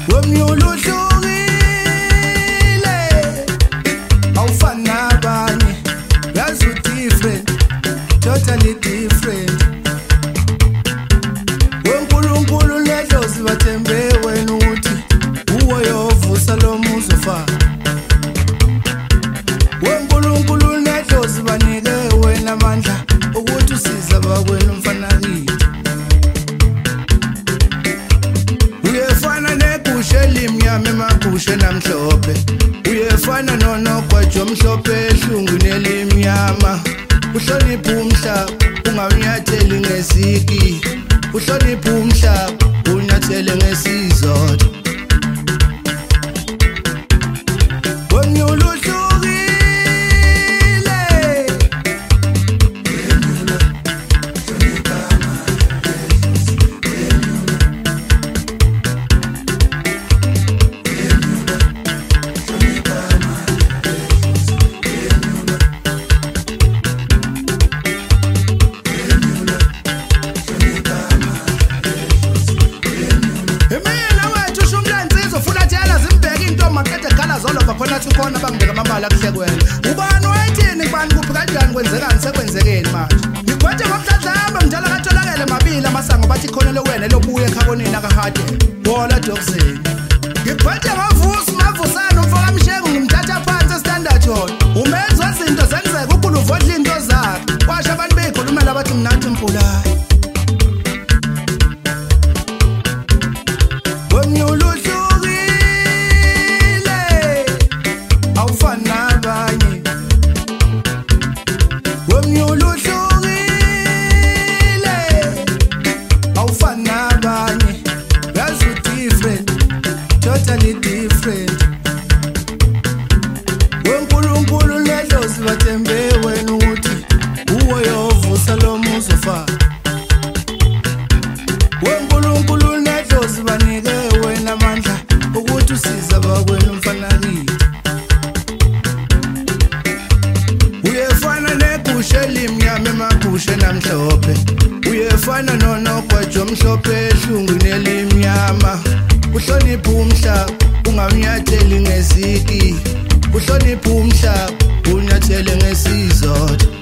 Wemnyulo uhlukile awufani nabanye yazi different totally different wenkulunkulu ledlozi bathembe wena uthi uwo yovusa lo muzi ufana wenkulunkulu ledlozi banike wena amandla ukuthi usiza bakwena umfana kithi uyefana negusha elimnyama emagusha namhlophe uyefana nonogwaja omhlophe ehlungwini elimnyama uhlonipha umhlaba ungawnyatheli ngesiki uhlonipha umhlaba unyathele ngesizotha wemnyulo uhlukile khona sikhona bangibeka amabala kuhlekwena ubani wayithini kubani kuphi kanjani kwenzekani sekwenzekeni manje ngigwethe ngomhladlamba mdala katholakele mabili amasango bathi khona lewena lobuye ekhabonini akahade wola dogseni ngigwethe ngovusi mavusana umfoka mshego ngimthatha phansi standard hall umezwe izinto zenzeka ukuluvo odla into zakhe kwasha abantu beyikhulumela bathi mnathi mpulayi wemnyulo awufani nabanye wemnyulo uhlukile awufani nabanye yazi different totally different wenkulunkulu ledlozi bathembe wena uthi uwo yovusa lo muzi ufana wenkulunkulu ledlozi banike wena amandla ukuthi usiza bakwena umfana kithi uyefana negusha elimnyama emagusha namhlophe uyefana nonogwaja omhlophe ehlungwini elimnyama uhlonipha umhlaba ungawnyatheli ngesiki uhlonipha umhlaba unyathele ngesizotha